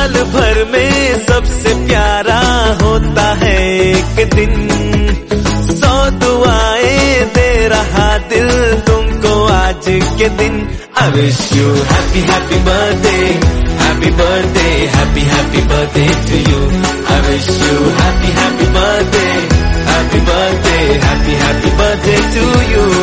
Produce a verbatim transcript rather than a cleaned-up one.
साल भर में सबसे प्यारा होता है एक दिन, सौ दुआएं दे रहा दिल तुमको आज के दिन। I wish you happy happy birthday, happy birthday, happy happy birthday to you. I wish you happy happy birthday, happy birthday, happy happy birthday to you.